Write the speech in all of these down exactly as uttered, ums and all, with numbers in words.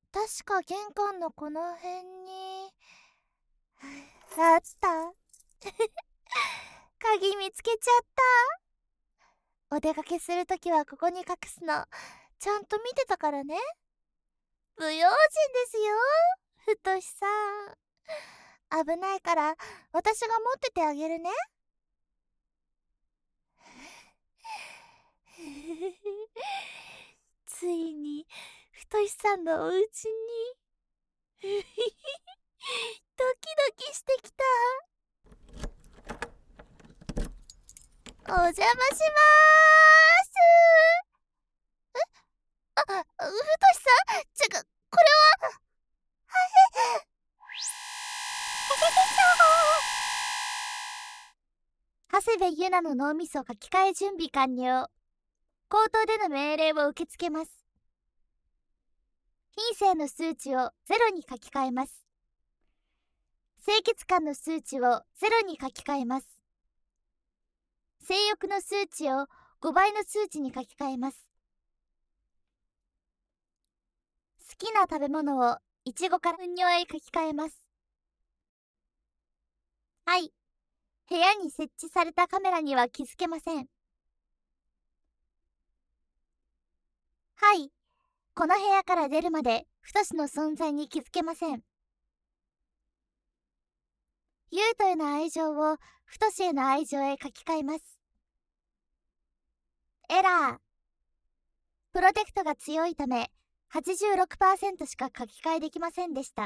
確か玄関のこの辺にあった。鍵見つけちゃった。お出かけするときはここに隠すのちゃんと見てたからね。不用心ですよ、ふとしさん。危ないから私が持っててあげるね。ついにふとしさんのお家にドキドキしてきた。お邪魔しまーす。えあ、ふとしさん、ちょ、これは長谷部ゆなの脳みそ書き換え準備完了。口頭での命令を受け付けます。品性の数値をゼロに書き換えます。清潔感の数値をゼロに書き換えます。性欲の数値をごばいの数値に書き換えます。好きな食べ物をいちごから糞尿へ書き換えます。はい、部屋に設置されたカメラには気づけません。はい、この部屋から出るまでふとしの存在に気づけません。ゆうとへの愛情をふとしへの愛情へ書き換えます。エラー。プロテクトが強いため はちじゅうろくパーセント しか書き換えできませんでした。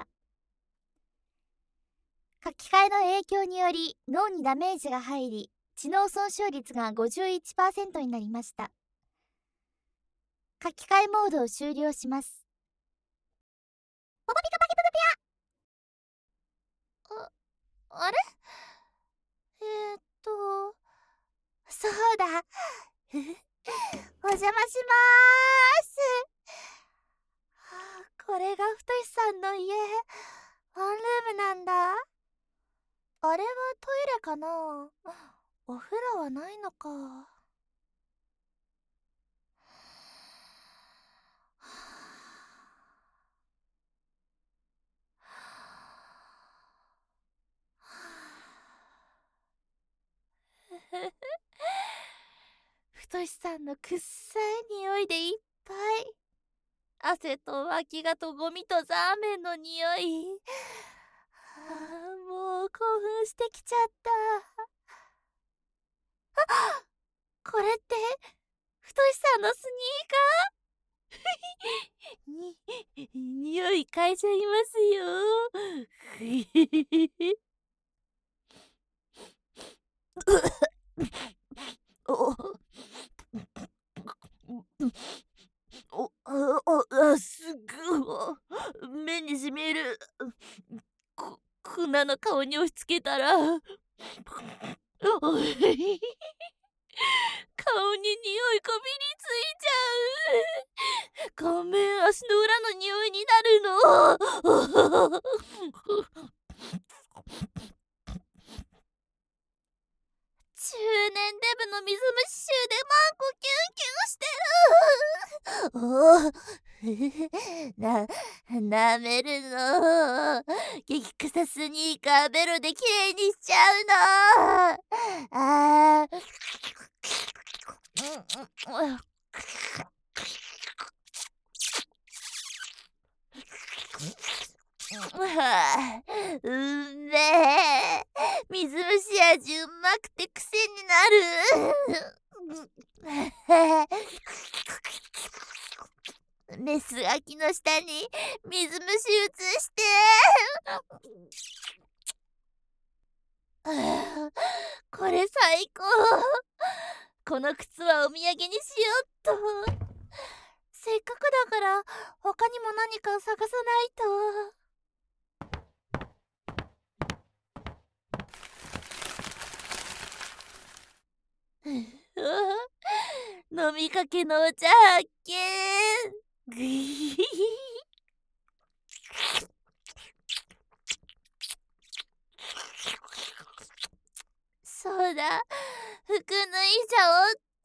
書き換えの影響により脳にダメージが入り、知能損傷率が ごじゅういちパーセント になりました。書き換えモードを終了します。ポポピカパキププピア。あ、あれえー、っとそうだお邪魔しまーす。これがふとしさんの家、ワンルームなんだ。あれはトイレかな。お風呂はないのか。ふとしさんのくっさい匂いでいっぱい。汗と脇がとゴミとザーメンの匂い。はあ、もう興奮してきちゃった。あ、これってふとしさんのスニーカーに、匂い嗅いじゃいますよ。おおおおすごい目にしみる。こ粉の顔に押し付けたら顔に匂いこびりついちゃう。ごめん、足の裏の匂いになるの。中年デブの水虫臭でマンコキュンキュンしてる。おな、舐めるの。激臭スニーカーベロできれいにしちゃうの。あーうめえ。水虫味うまくて癖になる。メスガキの下に水虫移して。これ最高。この靴はお土産にしよっと。せっかくだから他にも何か探さないと。飲みかけのお茶発見。ぐいそうだ、服脱いじゃおっと。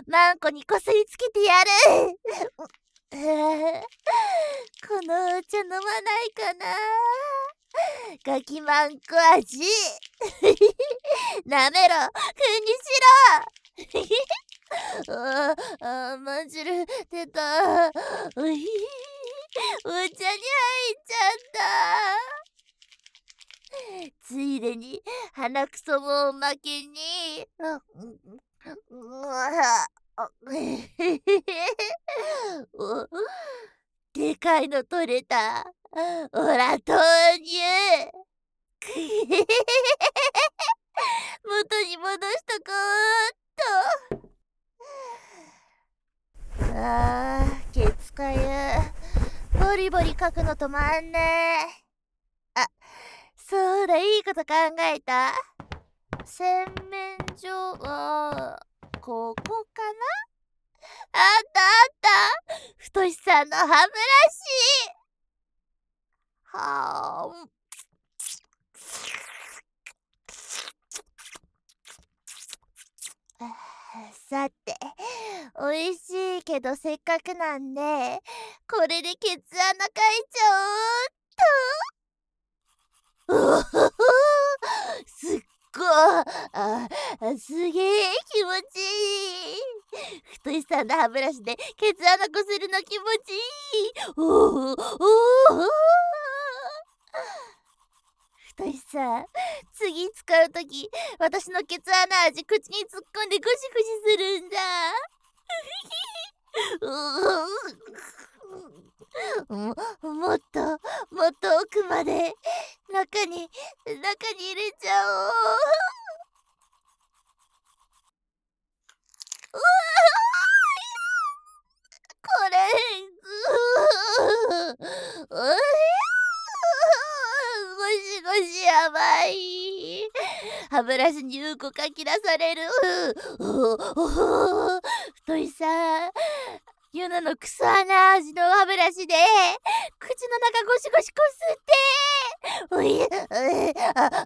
マンコにこすりつけてやる。うーこのお茶飲まないかな。ガキマンコ味。なめろ、くにしろ。ああ、まんじる出た。おい、お茶に入っちゃった。ついでに鼻くそもおまけに。あうわあおでかいの取れた。おら豆乳。元に戻しとこうっと。あー、ケツかゆ。ボリボリ書くの止まんねえ。あ、そうだ、いいこと考えた。洗面所はここかな。あったあった、太さんの歯ブラシ。はあさて、おいしいけどせっかくなんでこれでケツ穴かいちゃおうっと。うおすっごい、あすげえ気持ちいい。太いさんの歯ブラシでケツ穴こするの気持ちいい。おおおお太いさん、次使うとき私のケツ穴味口に突っ込んでゴシゴシするんだ。ももっともっと奥まで中に中に入れちゃおう。うわこれうーゴシゴシやばい。歯ブラシにうんこかき出される。おお太いさん、ユナのクソ穴味の歯ブラシで口の中ゴシゴシこすって。おい、ああ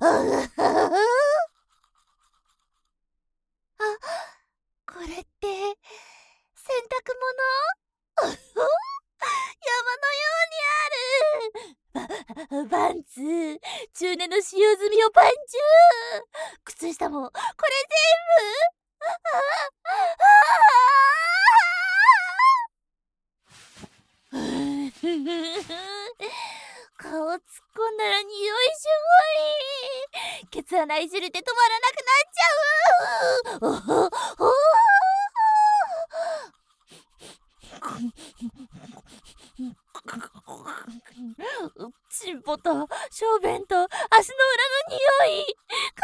あ、これって洗濯物。山のようにある。ババンツ中年の使用済みをパンチュー。靴下もこれ全部。顔突っ込んだら匂いすごい。ケツ穴いじれて止まらなくなっちゃう。おおチンポと小便と足の裏の匂い、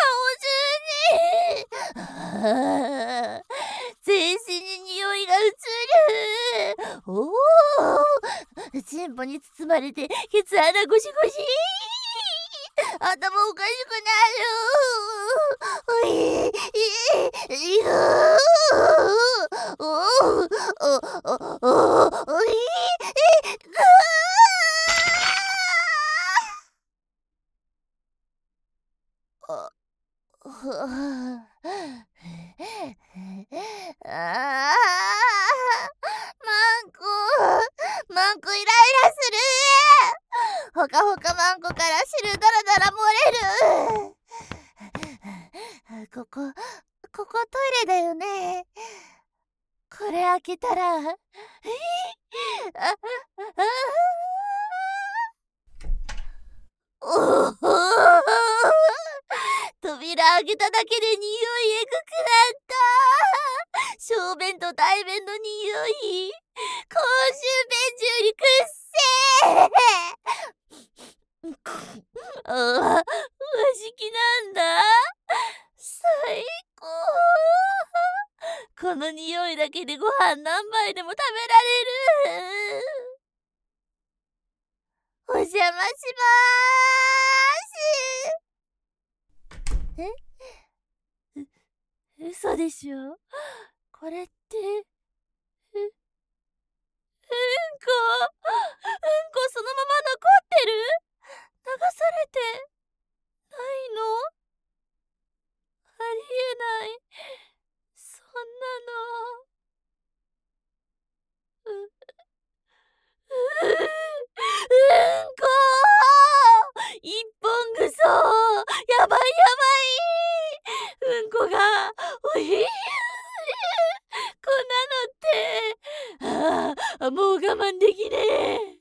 顔中に。全身に匂いが移る。おお、チンポに包まれてケツ穴ゴシゴシ。頭おかしくなる。おいいいおおおおおいああマンコマンコイライラする。ほかほかマンコから汁だらだら漏れる。ここここトイレだよね。これ開けたらえああおお扉開けただけで匂いえぐくなった。小便と大便の匂い、公衆便所よりくっせー。ああ、和式なんだ。最高。この匂いだけでご飯何杯でも食べられる。お邪魔しまーす。えう嘘でしょ。これってううんこうんこそのまま残ってる。流されてないの。ありえない。そんなのやばいやばい、うんこがおいこんなのって、ああ、もう我慢できねえ。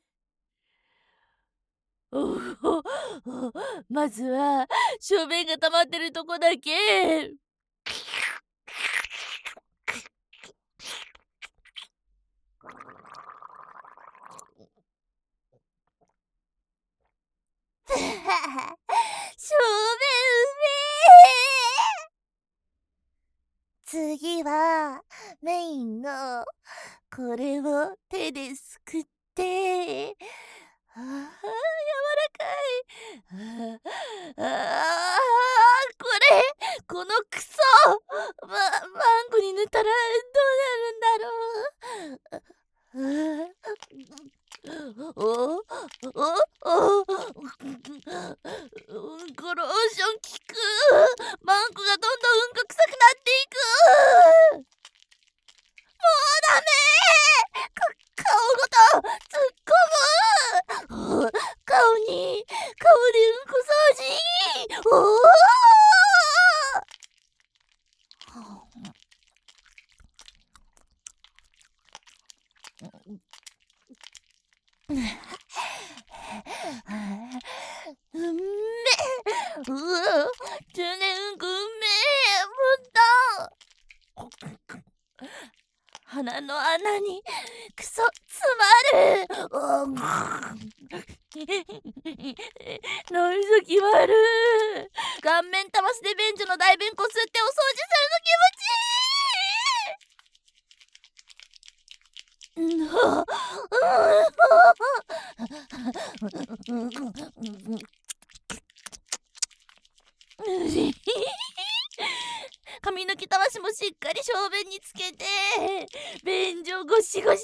おお、まずは小便が溜まってるとこだけ小便うめえ。次はメインのこれを手ですくって、ああ、柔らかい。ああ、これ、このクソ、ま、マンコに塗ったらどうなるんだろう。おおおおうんこローション効く。マンコがどんどんうんこ臭くなっていく。もうダメ。か顔ごと突っ込む。顔に顔でうんこ掃除。おおうんめえ。うわ、中年うんこうんめえ。もっと鼻の穴にクソ詰まる。お脳みそ決まる。顔面たわしで便所の大便こすってお掃除するの気持ちいい。うんは髪の毛たわしもしっかり小便につけて便所ゴシゴシお掃除。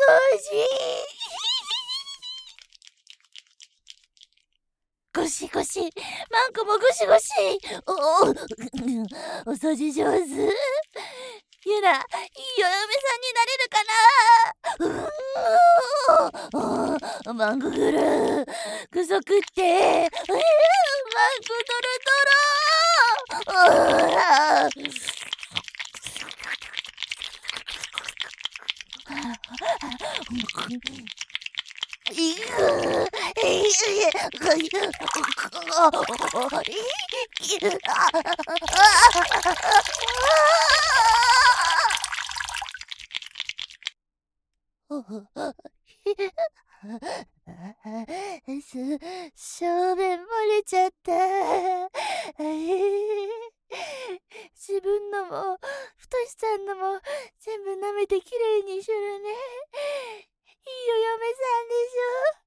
ゴシゴシ、マンコもゴシゴシ。おおお掃除上手。ゆら、いいお嫁さんになれるかな。うーん、マンコぐるくそ食って、えー、マンコドロドロ。あいくす小便漏れちゃった。自分のも太しさんのも全部舐めてきれいにするね。いいお嫁さんでしょ。